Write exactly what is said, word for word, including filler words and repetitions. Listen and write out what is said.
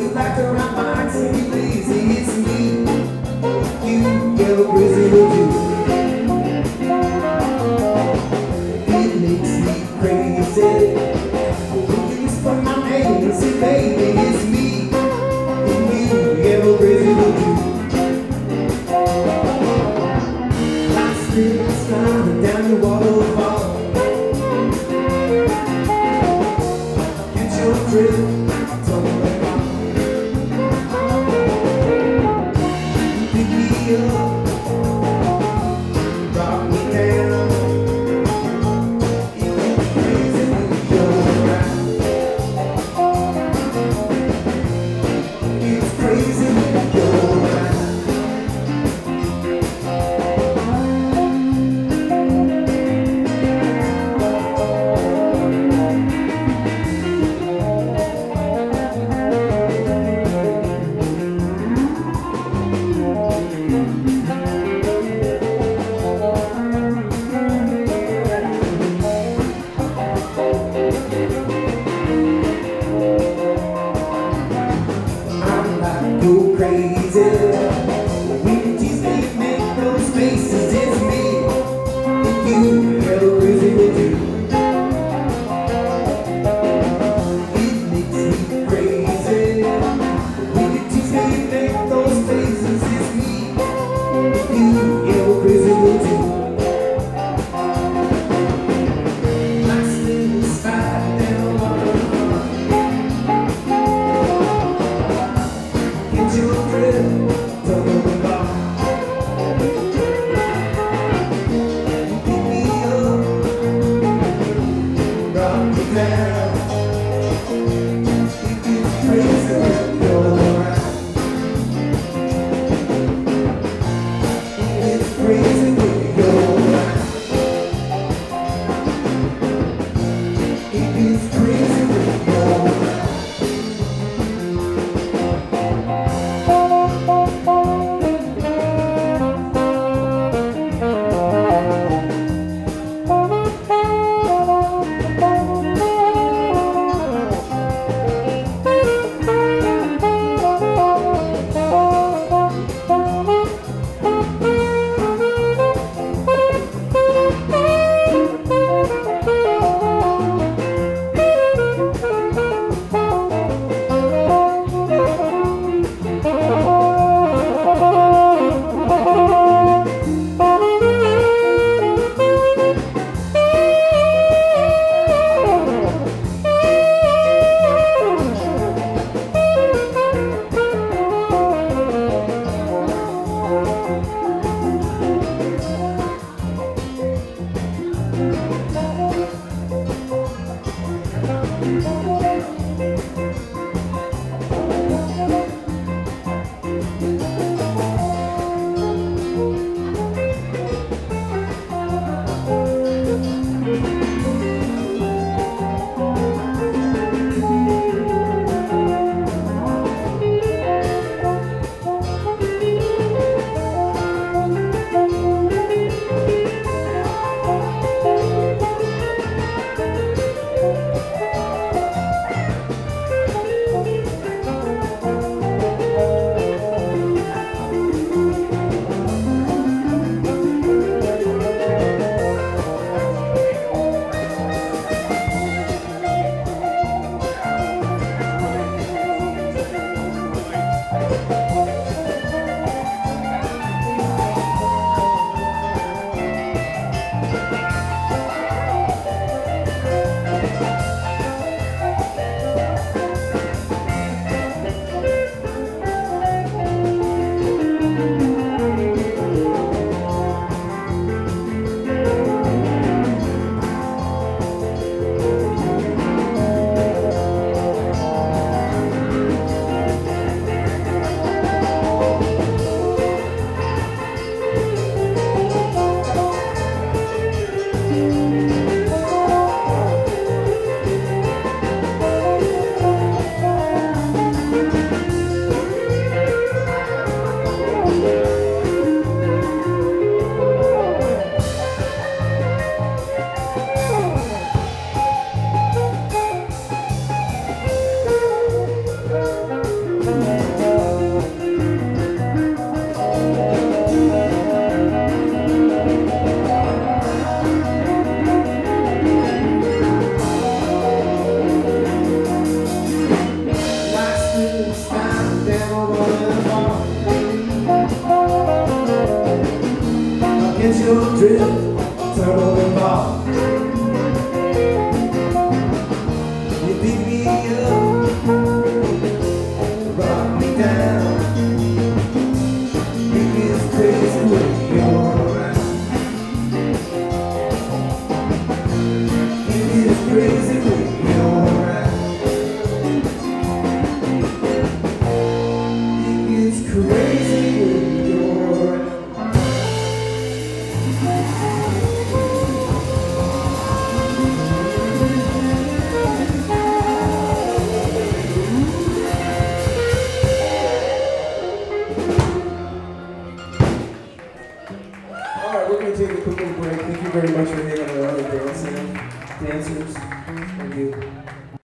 like to ride bikes and be lazy. It's me, you, yellow crazy little Jew. It makes me crazy when you whisper my name and say, baby, it's me and you, yellow crazy little Jew. I'm still sliding down the waterfall. Get your drift. Go crazy when you tease me, make those faces. It's me and you, yellow crazy with you. It makes me crazy when you tease me, make those faces. It's me and you, yellow crazy with you. Like still sliding down the waterfront. Get your drift, don't go back. Pick me up, rock me down. It gets crazy when you're around. It gets crazy when you're around. It gets crazy when you're around. Get your drift, turn over ball. You pick me up, rock me down. It gets crazy when you're around. It gets crazy when you're around. It gets crazy when you're around. Alright, we're going to take a quick little break. Thank you very much for hanging out with the dancing dancers. Thank you.